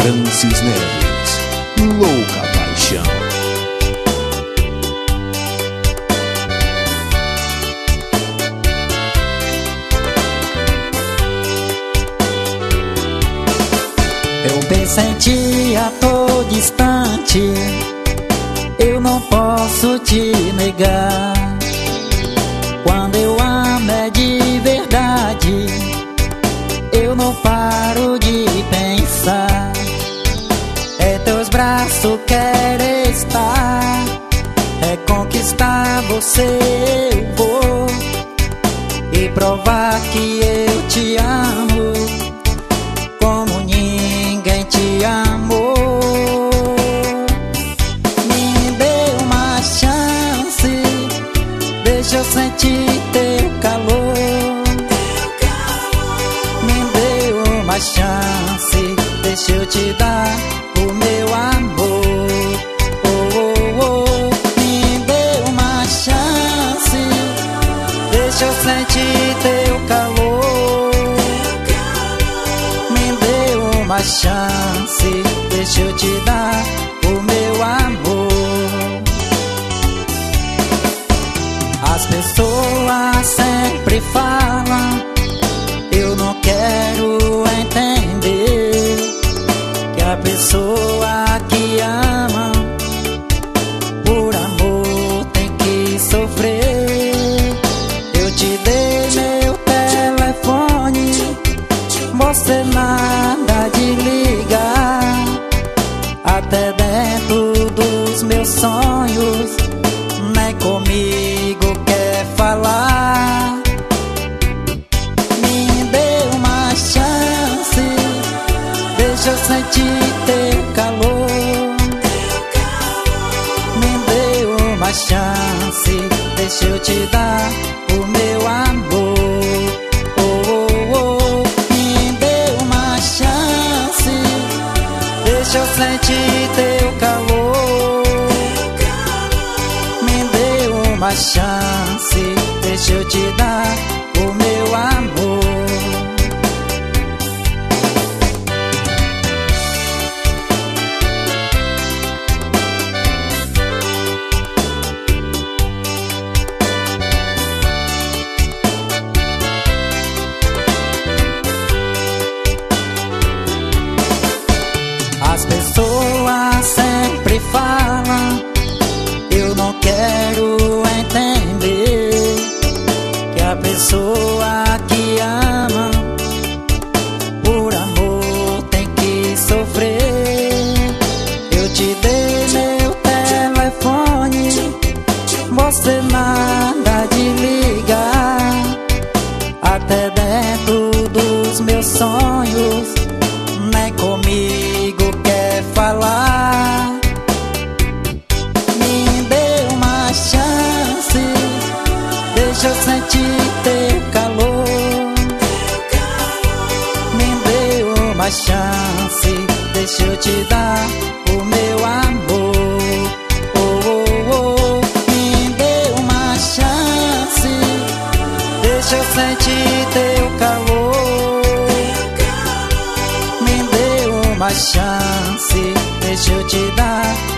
Francis Neves, Louca Paixão. Eu penso em ti a todo instante, eu não posso te negar. Quando eu amo é de verdade, eu não paro de pensar. É teus braços quero estar, é conquistar você eu vou, e provar que eu te amo como ninguém te amou. Me dê uma chance, deixa eu sentir teu calor. Me dê uma chance, deixa eu te dar o meu amor. Oh, oh, oh. Me dê uma chance, deixa eu sentir teu calor. Me dê uma chance, deixa eu te dar o meu amor. As pessoas sempre falam, eu não quero entender, que a pessoa que ama por amor tem que sofrer. Eu te dei meu telefone, você nada de ligar, até dentro dos meus sonhos nem comigo quer falar. Me dê uma chance, deixa eu sentir teu calor. Me dê uma chance, deixa eu te dar o meu amor. Oh, oh, oh. Me dê uma chance, deixa eu sentir teu calor. Me dê uma chance, deixa eu te dar o meu amor. As pessoas sempre falam, eu não quero entender, que a pessoa que ama por amor tem que sofrer. Eu te dei meu telefone, você nada de ligar, até dentro dos meus sonhos nem comigo quer falar. Me dê uma chance, deixa eu sentir teu calor. Me dê uma chance, deixa eu te dar o meu amor. Oh, oh, oh. Me dê uma chance, deixa eu sentir teu calor. Me dê uma chance, deixa eu te dar